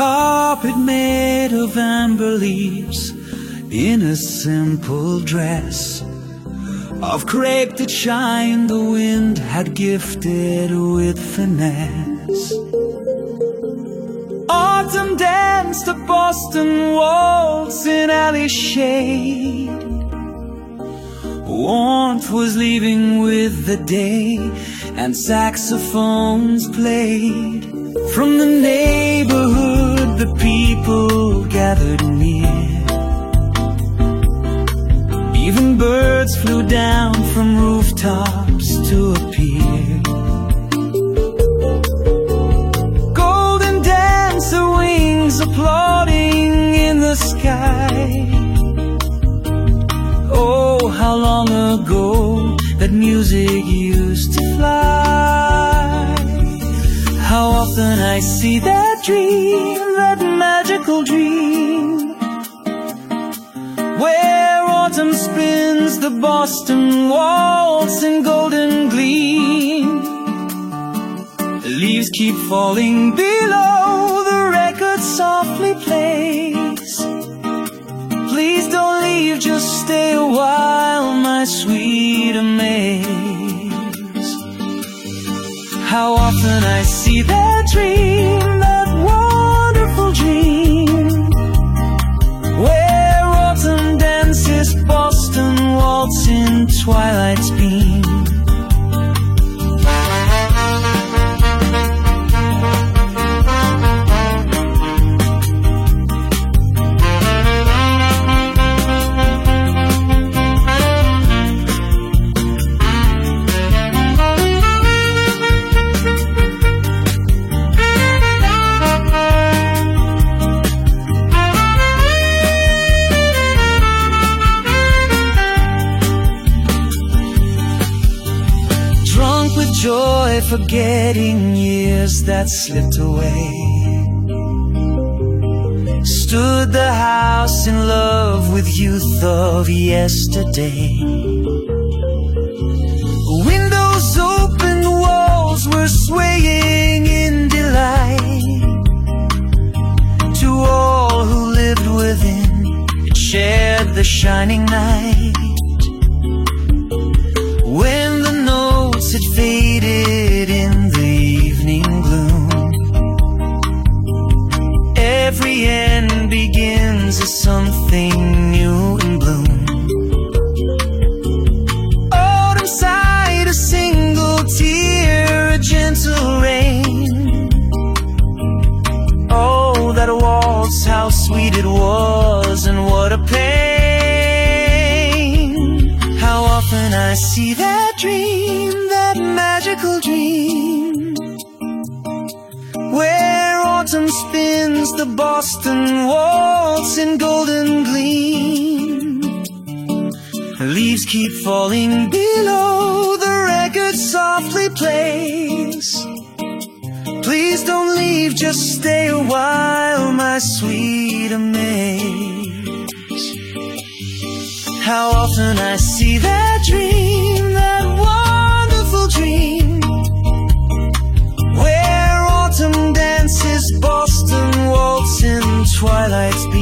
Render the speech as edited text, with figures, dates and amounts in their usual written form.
carpet made of amber leaves, in a simple dress of crepe that shine the wind had gifted with finesse. Autumn danced a Boston waltz in alley shade. Warmth was leaving with the day, and saxophones played. From the neighborhood the people gathered near. Even birds flew down from rooftops to appear. Golden dancer wings applauding in the sky. Oh, how long ago that music used to fly. How often I see that dream, that magical dream, where autumn spins the Boston waltz in golden gleam. The leaves keep falling below, the record softly plays. Please don't leave, just stay a while, my sweet amaze. How often I see that dream, that wonderful dream, where autumn dances Boston waltz in twilight's beam. Joy, forgetting years that slipped away. Stood the house in love with youth of yesterday. Windows open, walls were swaying in delight. To all who lived within, it shared the shining night. When the notes had faded in the evening gloom, every end begins as something new in bloom. Autumn sighed a single tear, a gentle rain. Oh, that waltz, how sweet it was, and what a pain. How often I see that dream, that magical dream, where autumn spins the Boston waltz in golden gleam. The leaves keep falling below, the record softly plays. Please don't leave, just stay a while, my sweet amaze. How often I see that dream, that wonderful dream, where autumn dances Boston waltz in twilight's beam.